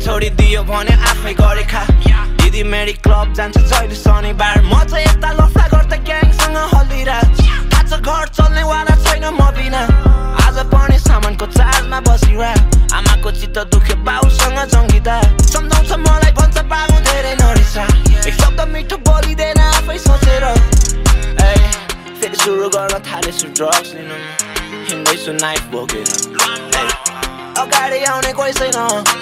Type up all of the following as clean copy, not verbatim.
छोडिदियो भने आफै गरे खा दिदी मेरी क्लब जान्छ जहिले शनिबार म चाहिँ यता लफडा गर्दा ग्याङसँग हल्लिरा आज घर चल्नेवाला छैन म बिना आज पनि सामानको चार्जमा बसिरा आमाको चित्त दुख्यो बाउसँग जङ्गिँदा सम्झाउँछ मलाई भन्छ बाबु धेरै नरिसा एक शब्द मिठो बोलिँदैन आफै सोचेर फेरि सुरु गर्न थालेछु ड्रग्स लिनु हिँड्दैछु नाइफ बोकेर अगाडि आउने कोही छैन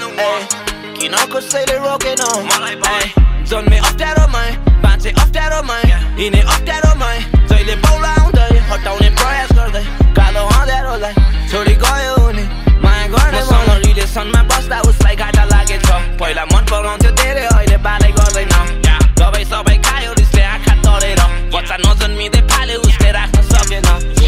किन कसैले रोकेन जन्मे अप्ठ्यारोमै बाँचे अप्ठ्यारोमै हिँडे अप्ठ्यारोमै जहिले बौला आउँदै हटाउने प्रयास गर्दै कालो अँध्यारोलाई छोडी गयो उनी माया गर्नेसँग रिलेसनमा बस्दा उसलाई घाटा लागेछ पहिला मन पराउँथ्यो धेरै अहिले बालै गर्दैन दबाई सबै खायो रिसले आँखा तरेर बच्चा नजन्मिँदै फाल्यो उसले राख्न सकेन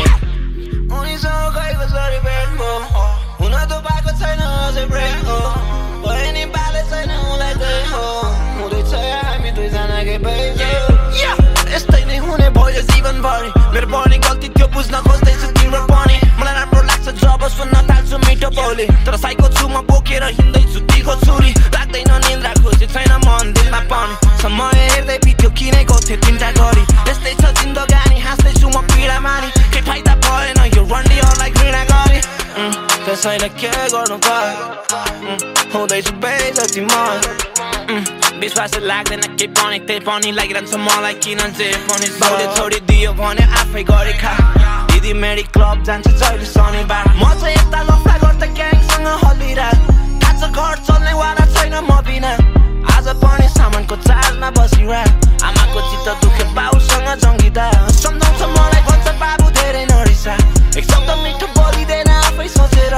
उनीसँग गएको सरी भेट म हुन त पाएको छैन अझै ब्रेक हो भयो नि बाले छैन उसलाई त्यही हो हुँदैछ हामी दुईजनाकै भइज यस्तै नै हुने भयो जीवनभरि मेरो पनि गल्ती थियो बुझ्न खोज्दैछु तिम्रो पनि मलाई राम्रो लाग्छ जब सुन्न थाल्छु मिठो बोली तर साइको छु म बोकेर हिँड्दैछु तिखो छुरी लाग्दैन निन्द्रा खोजे छैन मन दिलमा पनि समय हेर्दै बित्यो किनेको थियो तिनटा गरी यस्तै छ जिन्दगानी हाँस्दैछु म पीडा मानी के फाइदा भएन यो रन्डीहरूलाई घृणा गरी त्यसैले के गर्नु त हुँदैछु बेइज्जती म विश्वास लाग्दैन के पनि त्यही पनि लागिरहन्छ मलाई किन जे पनि बाउले छोडिदियो भने आफै गरे खा दिदी मेरी क्लब जान्छ जहिले शनिबार म चाहिँ यता लफडा गर्दा ग्याङसँग हल्लिरा आज घर चल्नेवाला छैन म बिना आज पनि सामानको चार्जमा बसिरा आमाको चित्त दुख्यो बाउसँग जङ्गिँदा सम्झाउँछ मलाई भन्छ बाबु धेरै नरिसा एक शब्द मिठो बोलिँदैन आफै सोचेर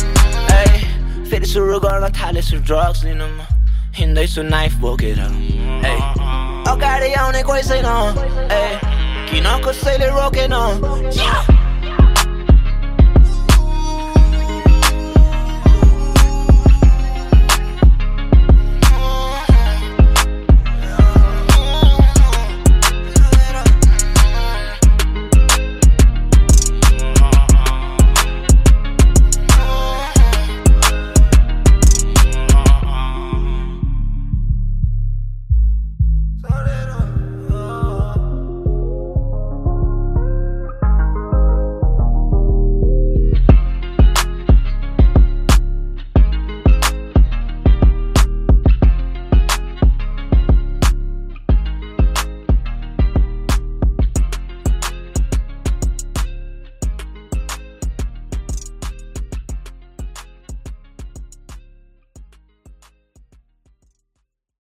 फेरि सुरु गर्न थालेछु ड्रग्स लिनु हिँड्दैछु नाइफ बोकेर अगाडि आउने कोही छैन किन कसैले रोकेन